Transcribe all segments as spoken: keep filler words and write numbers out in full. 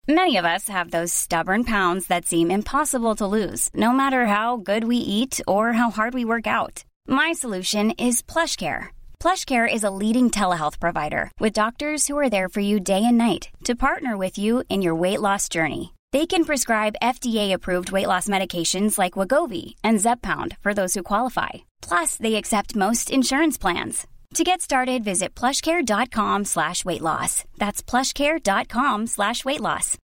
Many of us have those stubborn pounds that seem impossible to lose, no matter how good we eat or how hard we work out. My solution is PlushCare. PlushCare is a leading telehealth provider with doctors who are there for you day and night to partner with you in your weight loss journey. They can prescribe F D A-approved weight loss medications like Wegovy and Zepbound for those who qualify. Plus, they accept most insurance plans. To get started, visit plushcare.com slash weight loss. That's plushcare.com slash weight loss.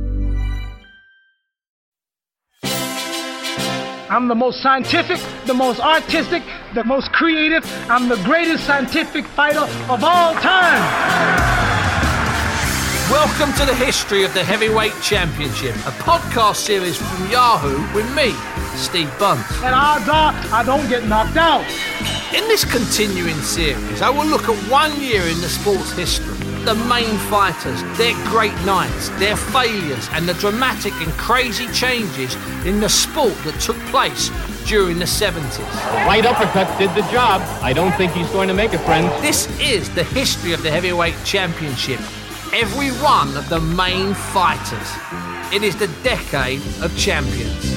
I'm the most scientific, the most artistic, the most creative. I'm the greatest scientific fighter of all time. Welcome to the History of the Heavyweight Championship, a podcast series from Yahoo with me, Steve Bunce. And odds are, I don't get knocked out. In this continuing series, I will look at one year in the sport's history, the main fighters, their great nights, their failures, and the dramatic and crazy changes in the sport that took place during the seventies. The right uppercut did the job. I don't think he's going to make it, friends. This is the History of the Heavyweight Championship. Every one of the main fighters. It is the decade of champions.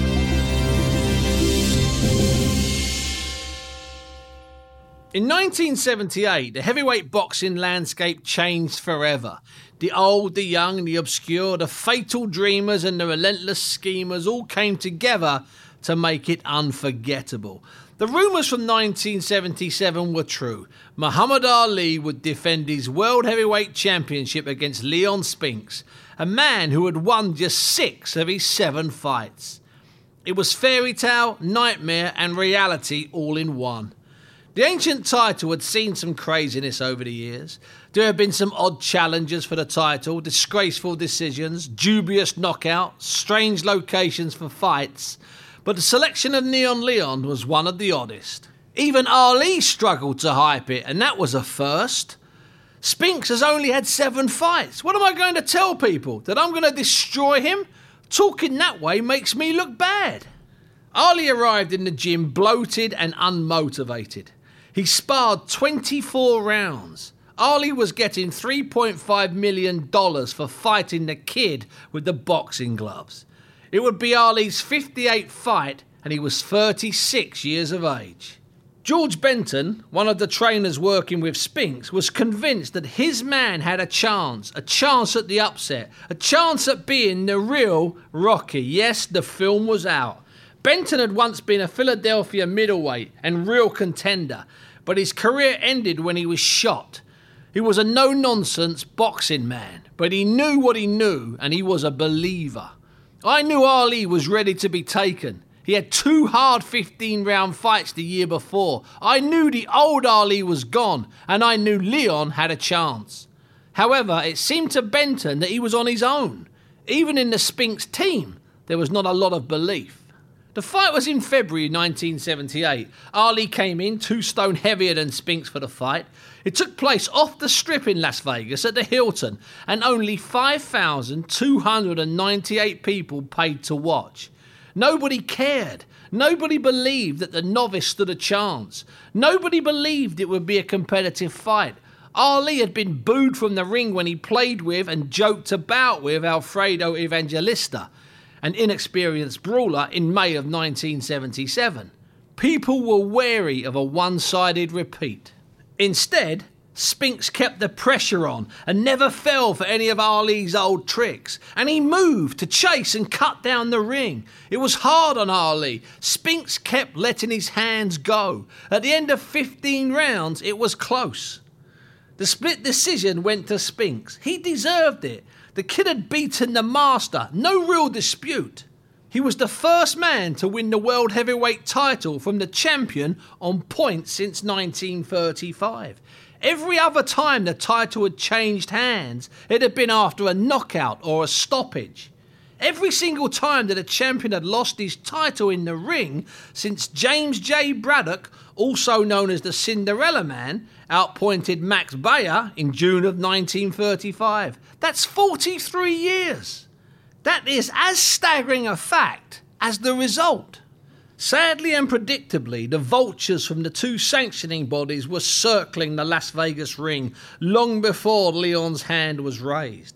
In nineteen seventy-eight, the heavyweight boxing landscape changed forever. The old, the young, the obscure, the fatal dreamers and the relentless schemers all came together to make it unforgettable. The rumours from nineteen seventy-seven were true. Muhammad Ali would defend his World Heavyweight Championship against Leon Spinks, a man who had won just six of his seven fights. It was fairy tale, nightmare and reality all in one. The ancient title had seen some craziness over the years. There had been some odd challenges for the title, disgraceful decisions, dubious knockouts, strange locations for fights. But the selection of Neon Leon was one of the oddest. Even Ali struggled to hype it, and that was a first. Spinks has only had seven fights. What am I going to tell people? That I'm going to destroy him? Talking that way makes me look bad. Ali arrived in the gym bloated and unmotivated. He sparred twenty-four rounds. Ali was getting three point five million dollars for fighting the kid with the boxing gloves. It would be Ali's fifty-eighth fight, and he was thirty-six years of age. George Benton, one of the trainers working with Spinks, was convinced that his man had a chance, a chance at the upset, a chance at being the real Rocky. Yes, the film was out. Benton had once been a Philadelphia middleweight and real contender, but his career ended when he was shot. He was a no-nonsense boxing man, but he knew what he knew, and he was a believer. I knew Ali was ready to be taken. He had two hard fifteen-round fights the year before. I knew the old Ali was gone, and I knew Leon had a chance. However, it seemed to Benton that he was on his own. Even in the Spinks team, there was not a lot of belief. The fight was in February nineteen seventy-eight. Ali came in two stone heavier than Spinks for the fight. It took place off the Strip in Las Vegas at the Hilton, and only five thousand two hundred ninety-eight people paid to watch. Nobody cared. Nobody believed that the novice stood a chance. Nobody believed it would be a competitive fight. Ali had been booed from the ring when he played with and joked about with Alfredo Evangelista, an inexperienced brawler, in May of nineteen seventy-seven. People were wary of a one-sided repeat. Instead, Spinks kept the pressure on and never fell for any of Ali's old tricks. And he moved to chase and cut down the ring. It was hard on Ali. Spinks kept letting his hands go. At the end of fifteen rounds, it was close. The split decision went to Spinks. He deserved it. The kid had beaten the master, no real dispute. He was the first man to win the World Heavyweight title from the champion on points since nineteen thirty-five. Every other time the title had changed hands, it had been after a knockout or a stoppage. Every single time that a champion had lost his title in the ring since James J. Braddock, also known as the Cinderella Man, outpointed Max Baer in June of nineteen thirty-five. That's forty-three years. That is as staggering a fact as the result. Sadly and predictably, the vultures from the two sanctioning bodies were circling the Las Vegas ring long before Leon's hand was raised.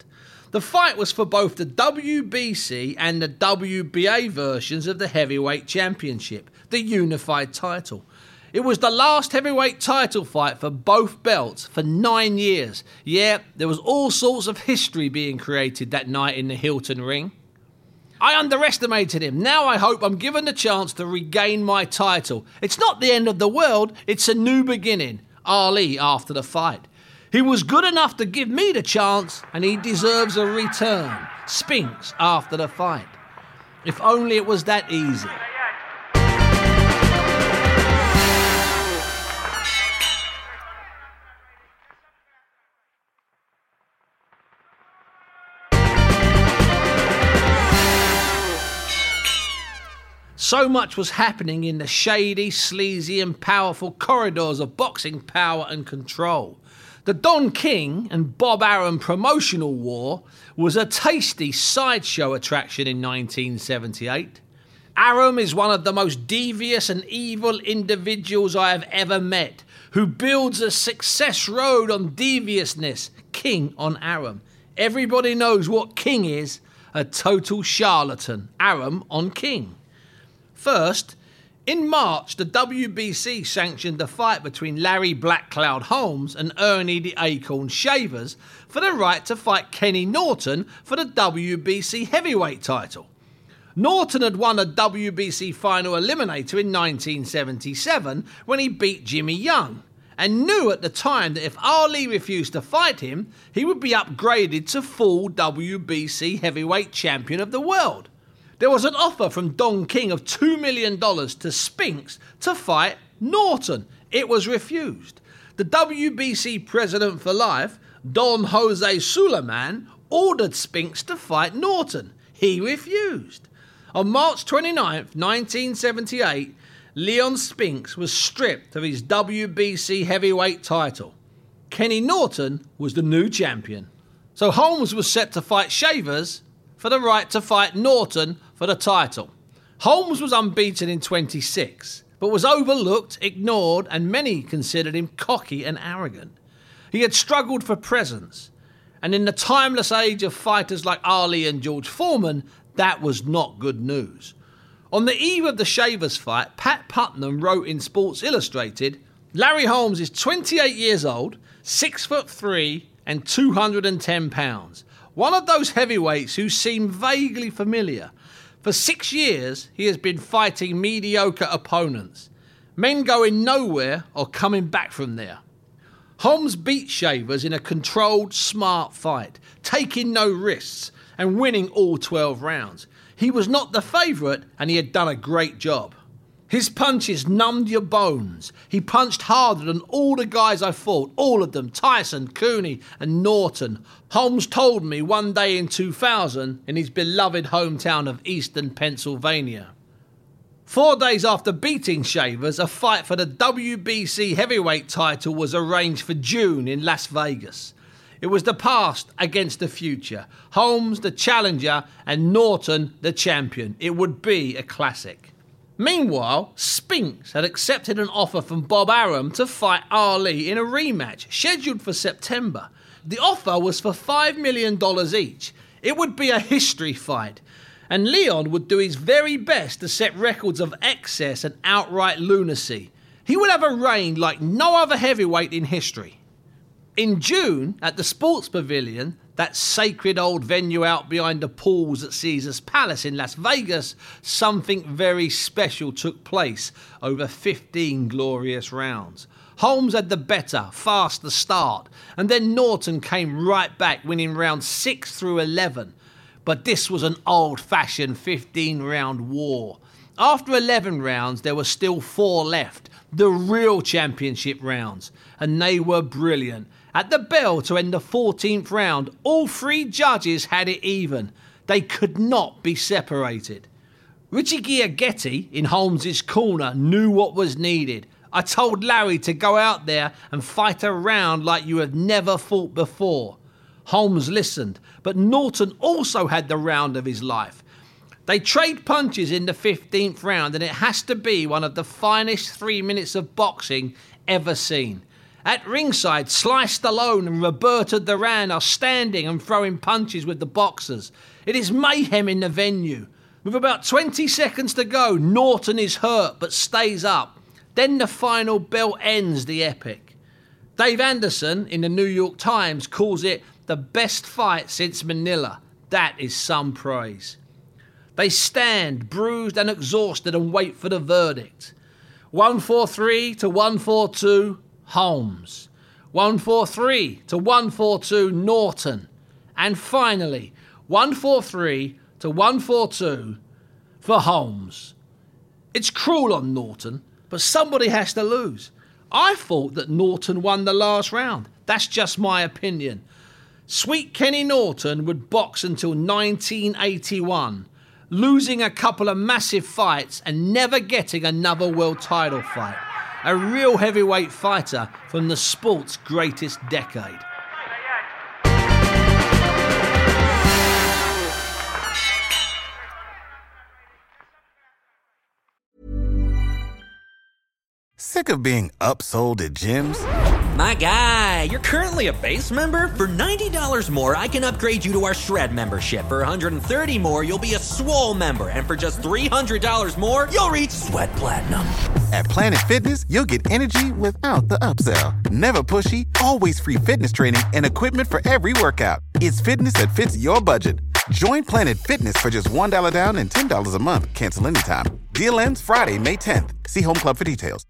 The fight was for both the W B C and the W B A versions of the Heavyweight Championship, the unified title. It was the last heavyweight title fight for both belts for nine years. Yeah, there was all sorts of history being created that night in the Hilton ring. I underestimated him. Now I hope I'm given the chance to regain my title. It's not the end of the world, it's a new beginning. Ali after the fight. He was good enough to give me the chance, and he deserves a return. Spinks after the fight. If only it was that easy. So much was happening in the shady, sleazy and powerful corridors of boxing power and control. The Don King and Bob Arum promotional war was a tasty sideshow attraction in nineteen seventy-eight. Arum is one of the most devious and evil individuals I have ever met, who builds a success road on deviousness, King on Arum. Everybody knows what King is, a total charlatan. Arum on King. First, in March, the W B C sanctioned a fight between Larry Black Cloud Holmes and Ernie the Acorn Shavers for the right to fight Kenny Norton for the W B C heavyweight title. Norton had won a W B C final eliminator in nineteen seventy-seven when he beat Jimmy Young, and knew at the time that if Ali refused to fight him, he would be upgraded to full W B C heavyweight champion of the world. There was an offer from Don King of two million dollars to Spinks to fight Norton. It was refused. The W B C president for life, Don Jose Suleiman, ordered Spinks to fight Norton. He refused. On March twenty-ninth, nineteen seventy-eight, Leon Spinks was stripped of his W B C heavyweight title. Kenny Norton was the new champion. So Holmes was set to fight Shavers for the right to fight Norton for the title. Holmes was unbeaten in twenty-six, but was overlooked, ignored, and many considered him cocky and arrogant. He had struggled for presence, and in the timeless age of fighters like Ali and George Foreman, that was not good news. On the eve of the Shavers fight, Pat Putnam wrote in Sports Illustrated, Larry Holmes is twenty-eight years old, six foot three, and two hundred ten pounds. One of those heavyweights who seem vaguely familiar. For six years, he has been fighting mediocre opponents. Men going nowhere or coming back from there. Holmes beat Shavers in a controlled, smart fight, taking no risks and winning all twelve rounds. He was not the favourite and he had done a great job. His punches numbed your bones. He punched harder than all the guys I fought, all of them, Tyson, Cooney and Norton. Holmes told me one day in two thousand in his beloved hometown of Eastern Pennsylvania. Four days after beating Shavers, a fight for the W B C heavyweight title was arranged for June in Las Vegas. It was the past against the future. Holmes the challenger and Norton the champion. It would be a classic. Meanwhile, Spinks had accepted an offer from Bob Arum to fight Ali in a rematch, scheduled for September. The offer was for five million dollars each. It would be a history fight, and Leon would do his very best to set records of excess and outright lunacy. He would have a reign like no other heavyweight in history. In June, at the Sports Pavilion, that sacred old venue out behind the pools at Caesars Palace in Las Vegas, something very special took place over fifteen glorious rounds. Holmes had the better, faster start, and then Norton came right back, winning rounds six through eleven. But this was an old-fashioned fifteen-round war. After eleven rounds, there were still four left, the real championship rounds, and they were brilliant. At the bell to end the fourteenth round, all three judges had it even. They could not be separated. Richie Giagetti, in Holmes' corner, knew what was needed. I told Larry to go out there and fight a round like you have never fought before. Holmes listened, but Norton also had the round of his life. They trade punches in the fifteenth round, and it has to be one of the finest three minutes of boxing ever seen. At ringside, Sly Stallone and Roberto Duran are standing and throwing punches with the boxers. It is mayhem in the venue. With about twenty seconds to go, Norton is hurt but stays up. Then the final bell ends the epic. Dave Anderson in the New York Times calls it the best fight since Manila. That is some praise. They stand, bruised and exhausted, and wait for the verdict. one forty-three to one forty-two, Holmes. one forty-three to one forty-two, Norton. And finally, one forty-three to one forty-two for Holmes. It's cruel on Norton, but somebody has to lose. I thought that Norton won the last round. That's just my opinion. Sweet Kenny Norton would box until nineteen eighty-one, losing a couple of massive fights and never getting another world title fight. A real heavyweight fighter from the sport's greatest decade. Sick of being upsold at gyms? My guy, you're currently a base member? For ninety dollars more, I can upgrade you to our Shred membership. For one hundred thirty dollars more, you'll be a Swole member. And for just three hundred dollars more, you'll reach Sweat Platinum. At Planet Fitness, you'll get energy without the upsell. Never pushy, always free fitness training and equipment for every workout. It's fitness that fits your budget. Join Planet Fitness for just one dollar down and ten dollars a month. Cancel anytime. Deal ends Friday, May tenth. See Home Club for details.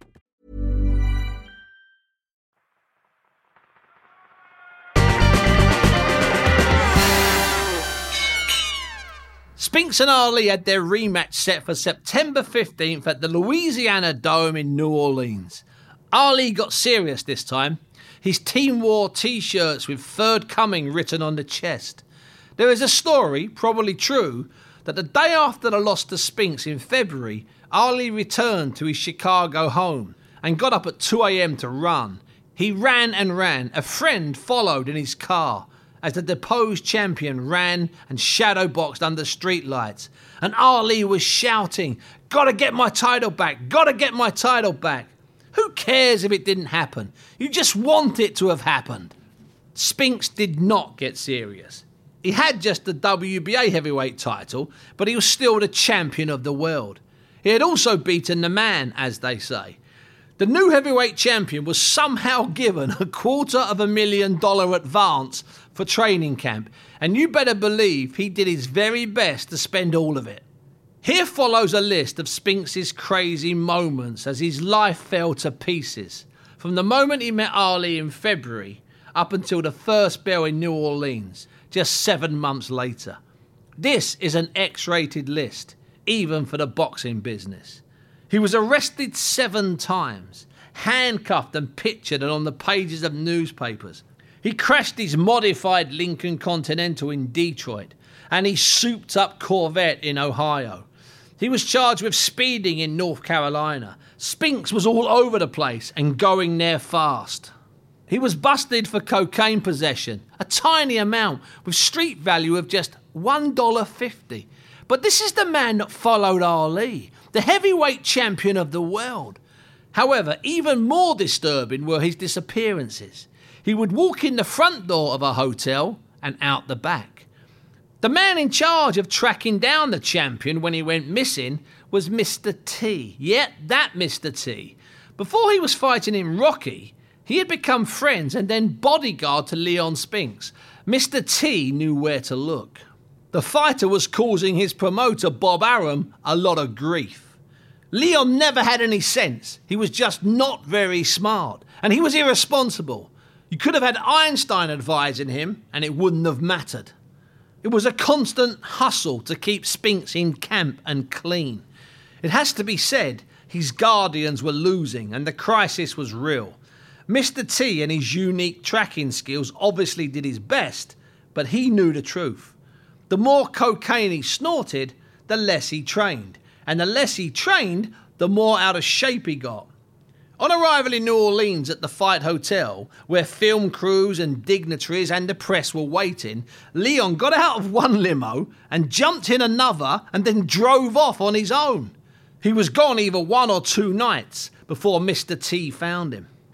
Spinks and Ali had their rematch set for September fifteenth at the Louisiana Dome in New Orleans. Ali got serious this time. His team wore T-shirts with Third Coming written on the chest. There is a story, probably true, that the day after the loss to Spinks in February, Ali returned to his Chicago home and got up at two a.m. to run. He ran and ran. A friend followed in his car as the deposed champion ran and shadowboxed under streetlights. And Ali was shouting, "Gotta get my title back, gotta get my title back." Who cares if it didn't happen? You just want it to have happened. Spinks did not get serious. He had just the W B A heavyweight title, but he was still the champion of the world. He had also beaten the man, as they say. The new heavyweight champion was somehow given a quarter of a million dollar advance for training camp, and you better believe he did his very best to spend all of it. Here follows a list of Spinks' crazy moments as his life fell to pieces, from the moment he met Ali in February up until the first bell in New Orleans, just seven months later. This is an X-rated list, even for the boxing business. He was arrested seven times, handcuffed and pictured on the pages of newspapers. He crashed his modified Lincoln Continental in Detroit and his souped-up Corvette in Ohio. He was charged with speeding in North Carolina. Spinks was all over the place and going there fast. He was busted for cocaine possession, a tiny amount with street value of just one dollar fifty. But this is the man that followed Ali, the heavyweight champion of the world. However, even more disturbing were his disappearances. He would walk in the front door of a hotel and out the back. The man in charge of tracking down the champion when he went missing was Mister T. Yet that Mister T. Before he was fighting in Rocky, he had become friends and then bodyguard to Leon Spinks. Mister T knew where to look. The fighter was causing his promoter, Bob Arum, a lot of grief. Leon never had any sense. He was just not very smart, and he was irresponsible. You could have had Einstein advising him, and it wouldn't have mattered. It was a constant hustle to keep Spinks in camp and clean. It has to be said, his guardians were losing, and the crisis was real. Mister T and his unique tracking skills obviously did his best, but he knew the truth. The more cocaine he snorted, the less he trained. And the less he trained, the more out of shape he got. On arrival in New Orleans at the Fight Hotel, where film crews and dignitaries and the press were waiting, Leon got out of one limo and jumped in another and then drove off on his own. He was gone either one or two nights before Mister T found him.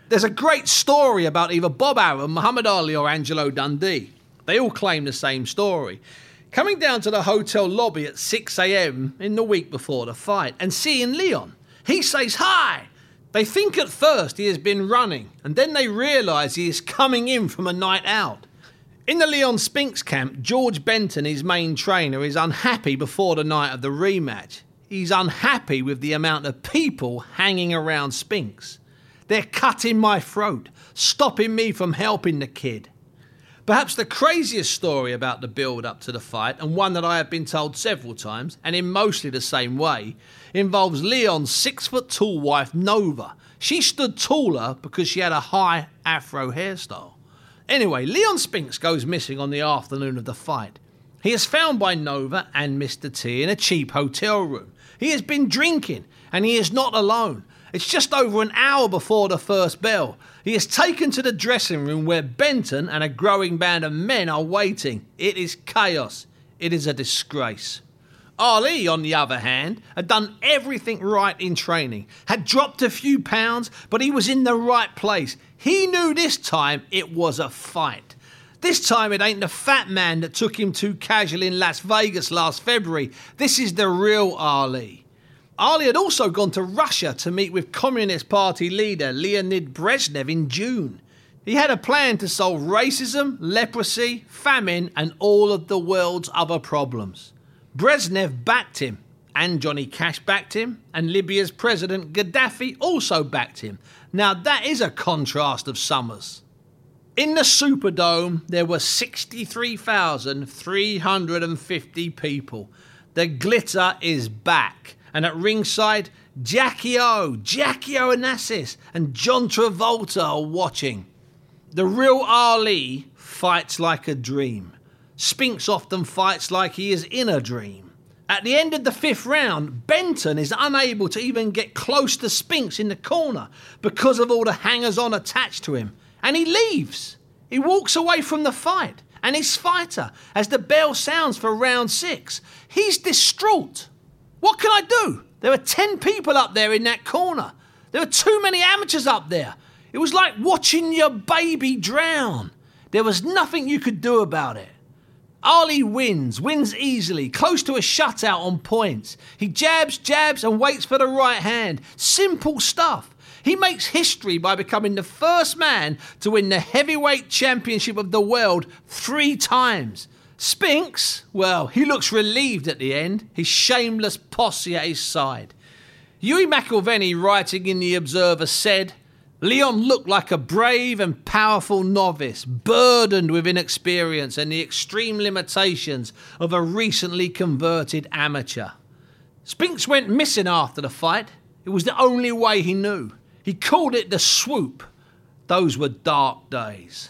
There's a great story about either Bob Arum, Muhammad Ali or Angelo Dundee. They all claim the same story. Coming down to the hotel lobby at six a.m. in the week before the fight and seeing Leon. He says hi. They think at first he has been running, and then they realise he is coming in from a night out. In the Leon Spinks camp, George Benton, his main trainer, is unhappy before the night of the rematch. He's unhappy with the amount of people hanging around Spinks. They're cutting my throat, stopping me from helping the kid. Perhaps the craziest story about the build-up to the fight, and one that I have been told several times, and in mostly the same way, involves Leon's six-foot-tall wife, Nova. She stood taller because she had a high afro hairstyle. Anyway, Leon Spinks goes missing on the afternoon of the fight. He is found by Nova and Mister T in a cheap hotel room. He has been drinking, and he is not alone. It's just over an hour before the first bell. He is taken to the dressing room where Benton and a growing band of men are waiting. It is chaos. It is a disgrace. Ali, on the other hand, had done everything right in training, had dropped a few pounds, but he was in the right place. He knew this time it was a fight. This time it ain't the fat man that took him too casual in Las Vegas last February. This is the real Ali. Ali had also gone to Russia to meet with Communist Party leader Leonid Brezhnev in June. He had a plan to solve racism, leprosy, famine and all of the world's other problems. Brezhnev backed him, and Johnny Cash backed him, and Libya's President Gaddafi also backed him. Now that is a contrast of summers. In the Superdome, there were sixty-three thousand three hundred fifty people. The glitter is back. And at ringside, Jackie O, Jackie Onassis and John Travolta are watching. The real Ali fights like a dream. Spinks often fights like he is in a dream. At the end of the fifth round, Benton is unable to even get close to Spinks in the corner because of all the hangers-on attached to him. And he leaves. He walks away from the fight and his fighter as the bell sounds for round six. He's distraught. What can I do? There are ten people up there in that corner. There are too many amateurs up there. It was like watching your baby drown. There was nothing you could do about it. Ali wins, wins easily, close to a shutout on points. He jabs, jabs and waits for the right hand. Simple stuff. He makes history by becoming the first man to win the heavyweight championship of the world three times. Spinks, well, he looks relieved at the end, his shameless posse at his side. Hughie McIlvenney, writing in The Observer, said, Leon looked like a brave and powerful novice, burdened with inexperience and the extreme limitations of a recently converted amateur. Spinks went missing after the fight. It was the only way he knew. He called it the swoop. Those were dark days.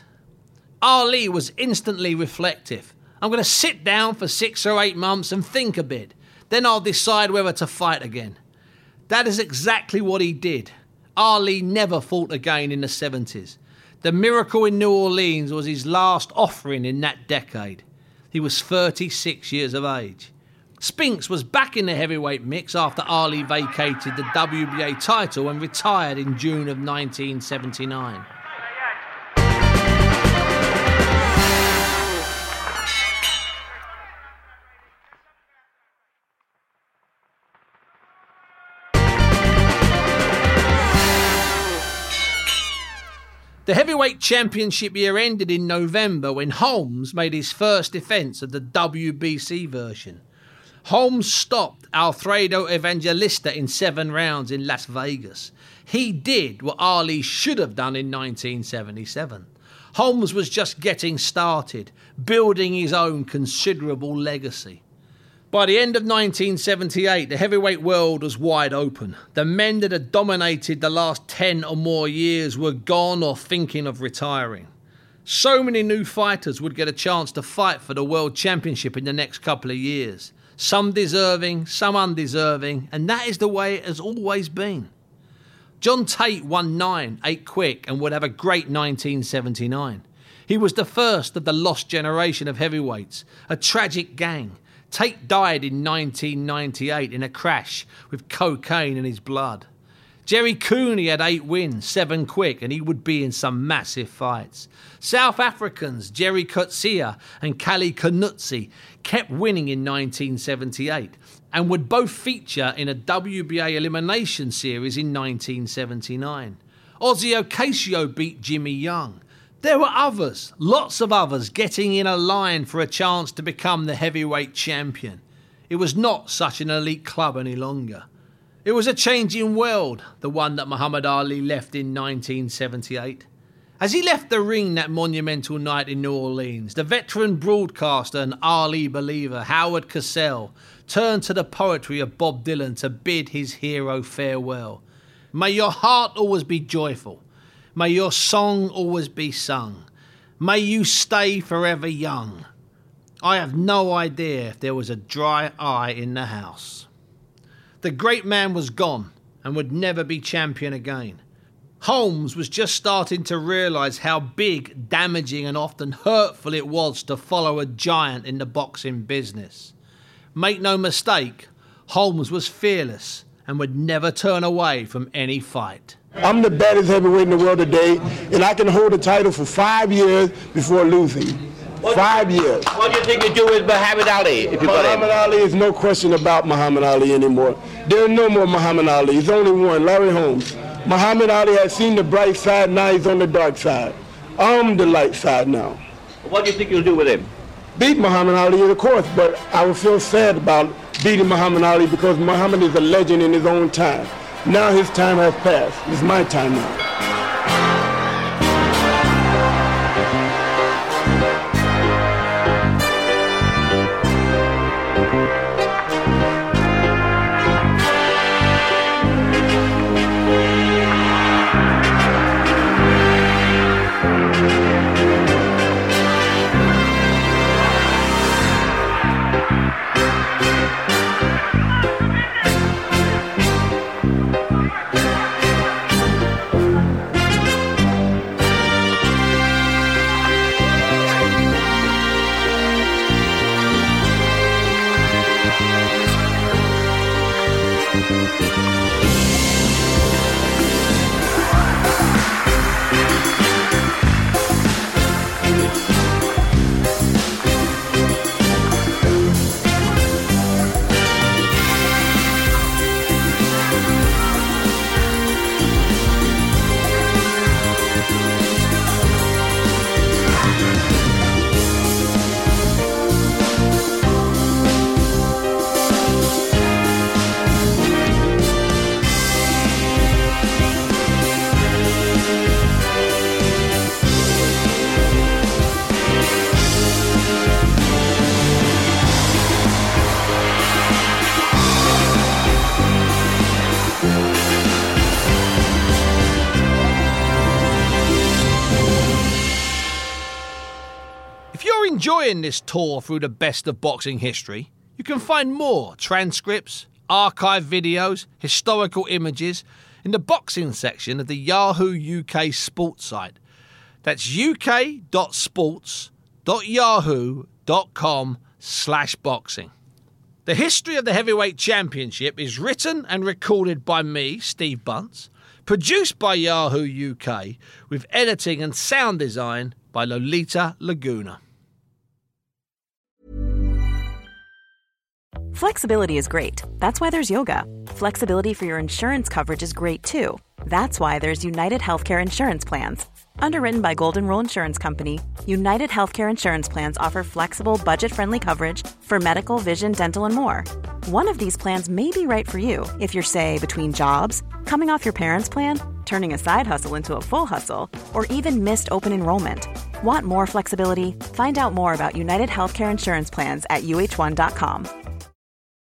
Ali was instantly reflective. I'm going to sit down for six or eight months and think a bit. Then I'll decide whether to fight again. That is exactly what he did. Ali never fought again in the seventies. The Miracle in New Orleans was his last offering in that decade. He was thirty-six years of age. Spinks was back in the heavyweight mix after Ali vacated the W B A title and retired in June of nineteen seventy-nine. The heavyweight championship year ended in November when Holmes made his first defence of the W B C version. Holmes stopped Alfredo Evangelista in seven rounds in Las Vegas. He did what Ali should have done in nineteen seventy-seven. Holmes was just getting started, building his own considerable legacy. By the end of nineteen seventy-eight, the heavyweight world was wide open. The men that had dominated the last ten or more years were gone or thinking of retiring. So many new fighters would get a chance to fight for the world championship in the next couple of years. Some deserving, some undeserving, and that is the way it has always been. John Tate won nine, eight quick, and would have a great nineteen seventy-nine. He was the first of the lost generation of heavyweights, a tragic gang. Tate died in nineteen ninety-eight in a crash with cocaine in his blood. Jerry Cooney had eight wins, seven quick, and he would be in some massive fights. South Africans Jerry Coetzee and Kali Knutze kept winning in nineteen seventy-eight and would both feature in a W B A elimination series in nineteen seventy-nine. Ozzie Ocasio beat Jimmy Young. There were others, lots of others, getting in a line for a chance to become the heavyweight champion. It was not such an elite club any longer. It was a changing world, the one that Muhammad Ali left in nineteen seventy-eight. As he left the ring that monumental night in New Orleans, the veteran broadcaster and Ali believer Howard Cosell turned to the poetry of Bob Dylan to bid his hero farewell. May your heart always be joyful. May your song always be sung. May you stay forever young. I have no idea if there was a dry eye in the house. The great man was gone and would never be champion again. Holmes was just starting to realise how big, damaging and often hurtful it was to follow a giant in the boxing business. Make no mistake, Holmes was fearless and would never turn away from any fight. I'm the baddest heavyweight in the world today, and I can hold the title for five years before losing. Five years. What do you think you do with Muhammad Ali? If you Muhammad Ali is no question about Muhammad Ali anymore. There is no more Muhammad Ali. There's only one, Larry Holmes. Muhammad Ali has seen the bright side, now he's on the dark side. I'm the light side now. What do you think you'll do with him? Beat Muhammad Ali, of course, but I would feel sad about beating Muhammad Ali because Muhammad is a legend in his own time. Now his time has passed. It's my time now. Enjoying this tour through the best of boxing history, you can find more transcripts, archive videos, historical images in the boxing section of the Yahoo U K sports site. That's uk.sports.yahoo.com slash boxing. The history of the Heavyweight Championship is written and recorded by me, Steve Bunce, produced by Yahoo U K, with editing and sound design by Lolita Laguna. Flexibility is great. That's why there's yoga. Flexibility for your insurance coverage is great too. That's why there's United Healthcare Insurance Plans. Underwritten by Golden Rule Insurance Company, United Healthcare Insurance Plans offer flexible, budget-friendly coverage for medical, vision, dental, and more. One of these plans may be right for you if you're, say, between jobs, coming off your parents' plan, turning a side hustle into a full hustle, or even missed open enrollment. Want more flexibility? Find out more about United Healthcare Insurance Plans at U H one dot com.